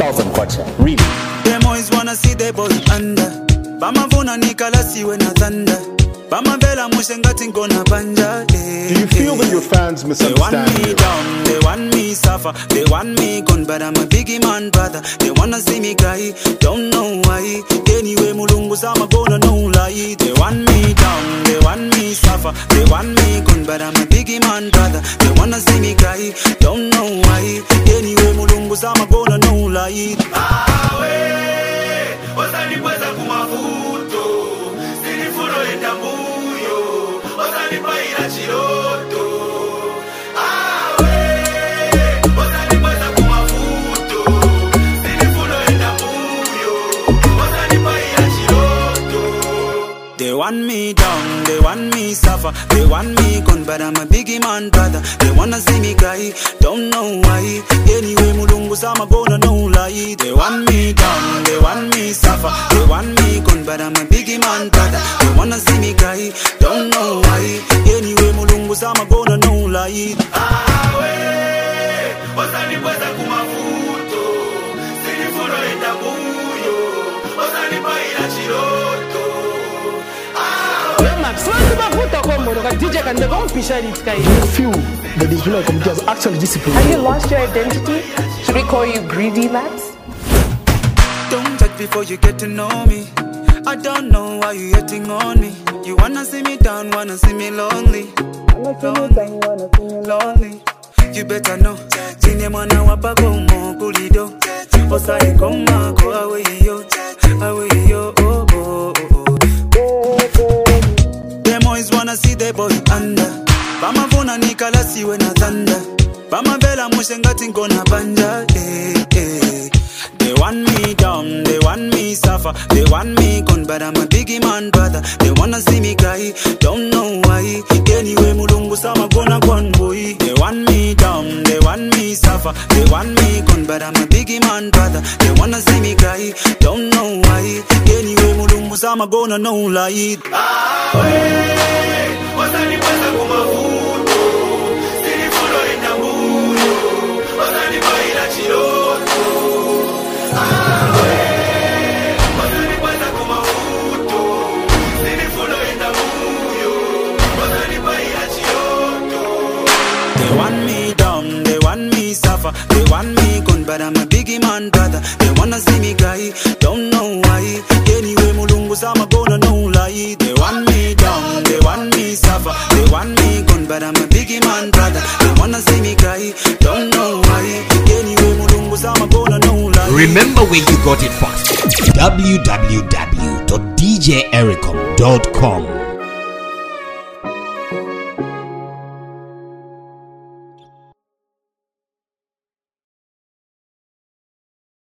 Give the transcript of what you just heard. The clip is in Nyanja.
2000 kwacha. Really? Them boys wanna see the boy under. Bama vuna nikalasi when I thunder. Bama vela mushengati ngona banja. Do you feel that your fans misunderstand you? They want me down, they want me suffer. They want me gone, but I'm a biggie man brother. They wanna see me cry, don't know why. Anyway, mulungu sama gonna no lie. They want me down, they want me suffer. They want me gone, but I'm a biggie man brother. They wanna see me cry, don't know why. Anyway, mulungu sama gonna no lie. Osani kweza kumavuto Sinifuno enda mbuyo Osani paira chiroto Osani kweza kumavuto Sinifuno enda mbuyo Osani paira chiroto. They want me down, they want me suffer. They want me gone, but I'm a biggie man brother. They wanna see me cry, don't know why. Anyway, mulungu sama gonna no lie. They want me down, they want me suffer. They want me gone, but I'm a biggie man brother. They wanna see me cry, don't know why. Anyway, mulungu sama gonna no lie. Osani kweza kumavuto Sinifuno enda mbuyo Osani paira chiroto. You feel the disciplinary committee has actually disciplined? Have you lost your identity? Should we call you Greedy Labs? Don't judge before you get to know me. I don't know why you hating on me. You wanna see me down, wanna see me lonely. Lonely. You better know. Tine mwana wapako mo kulido. Osai koma ko away yo, oh oh oh. Them boys wanna see the boy under. Bama vuna nikalasi when I thunder. Bama vela mushengati ngona banja. They want me down, they want me suffer. They want me gone, but I'm a biggie man brother. They wanna see me cry, don't know why. Anyway, mulungu sama gonna gone boy. They want me down, they want me suffer. They want me gone, but I'm a biggie man brother. They wanna see me cry, don't know why. Anyway, mulungu sama gonna no lie. Osani kweza kumavuto Sinifuno enda mbuyo Osani paira chiroto. Osani kweza kumavuto Sinifuno enda mbuyo Osani paira chiroto. They want me down, they want me suffer. They want me gone, but I'm a biggie man brother. They wanna see me cry, don't know why. Anyway, mulungu sama gonna no lie. They want me down, they want me suffer. They want me gone, but I'm a biggie man brother. They wanna see me cry, don't know why. Anyway, mulungu sama gonna no lie. Remember where you got it first. www.djericom.com